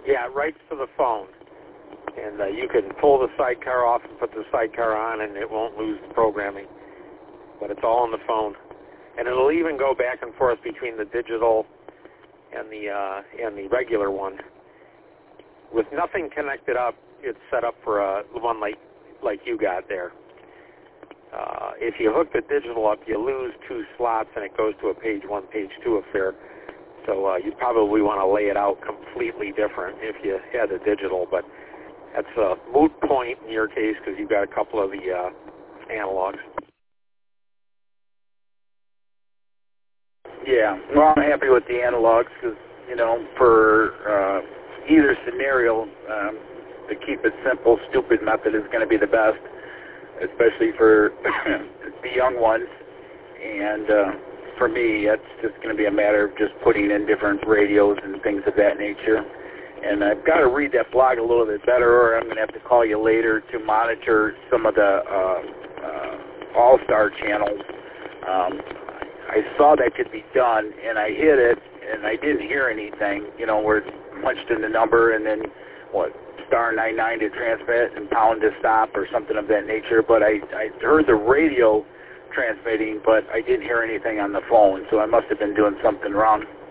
Yeah, it writes to the phone. And you can pull the sidecar off and put the sidecar on, and it won't lose the programming. But it's all on the phone. And it'll even go back and forth between the digital and the regular one. With nothing connected up, it's set up for one like you got there. If you hook the digital up, you lose 2 slots, and it goes to a page 1, page 2 affair. So you probably want to lay it out completely different if you had the digital, but that's a moot point in your case because you've got a couple of the analogs. Yeah, well, I'm happy with the analogs because, for either scenario, the keep it simple, stupid method is going to be the best, especially for the young ones. And for me, it's just going to be a matter of just putting in different radios and things of that nature. And I've got to read that blog a little bit better, or I'm going to have to call you later to monitor some of the All-Star channels. I saw that could be done, and I hit it, and I didn't hear anything, where it's punched in the number, and then, star 99 to transmit, and pound to stop, or something of that nature. But I heard the radio transmitting, but I didn't hear anything on the phone, so I must have been doing something wrong.